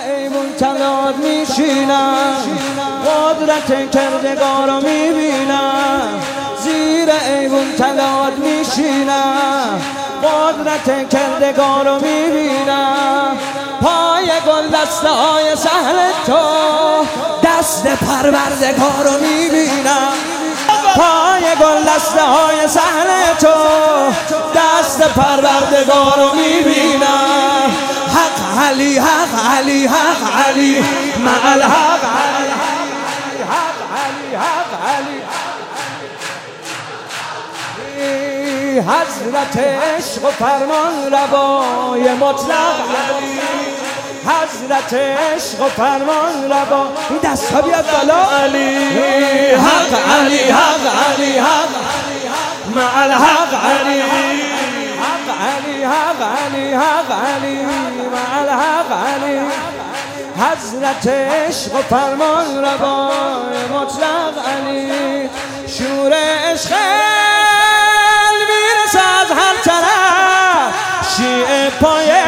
ایوون تلاد میشینم، قدرت کردگار رو میبینم. زیر ایوون تلاد میشینم، قدرت کردگار رو میبینم. پای گل دسته های سهل تو، دست پروردگار رو میبینم. پای گل دسته های سهل تو، دست پروردگار رو میبینم. حق علی حق علی حق علی مع الحق علی حق علی حق علی. حضرت عشق و فرمان روای مطلق علی، حضرت عشق و فرمان روا. این دست ها بیاد بالا. علی حق علی حق علی حق مع الحق علی حق علی حق علی حق علی مع الحق علی. حضرت عشق و فرمان روای مطلق علی. شور عشق میرسه از هر طرف، شیعه پایه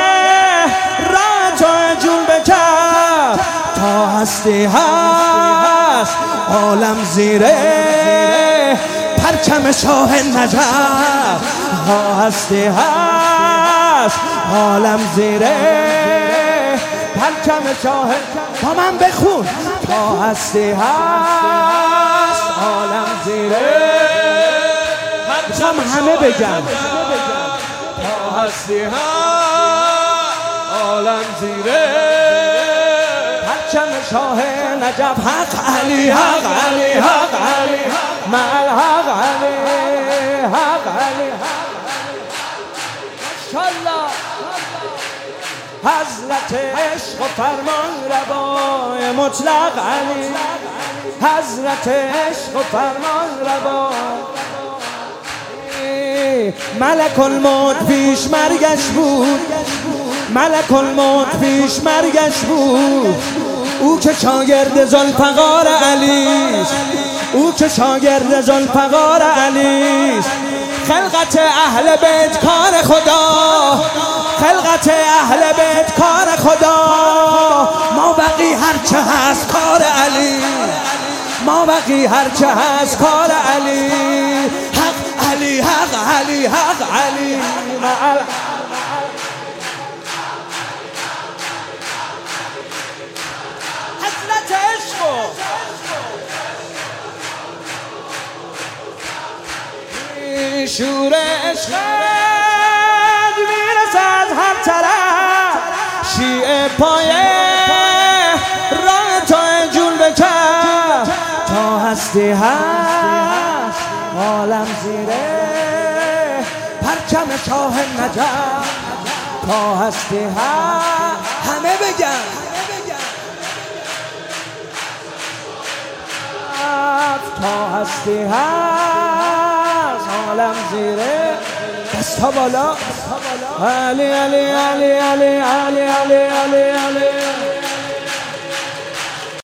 تا هستی هست عالم زیره پرچم شاه نجف. تا هستی هست عالم زیره پرچم شاه. با من بخون. تا هستی هست عالم زیره پرچم. همه بگن. تا هستی هست عالم زیره پرچم شاه نجف. حق علی حق علی حق علی مع الحق علی حق علی. ماشاءالله. حضرت عشق و فرمان روای مطلق علی، حضرت عشق و فرمان روای. ملک الموت پیش مرگش بود، ملک الموت پیش مرگش بود. او که شاگرد ذوالفقار علیست، او که شاگرد ذوالفقار علیست. خلقت اهل بیت کار خدا، خلقت اهل بیت کار خدا. ما بقی هرچه هست کار علی، ما بقی هرچه هست کار علی. حق علی حق علی حق علی مع حضرت عشق. شور عشق میرسه از هر طرف، شیعه پایه راه تو جون بکن. تا هستی هست عالم زیره پرچم شاه نجف. تا هستی هست. همه بگن. تا هستی هست عالم زیره. دست ها بالا. علی علی علی علی علی علی علی علی.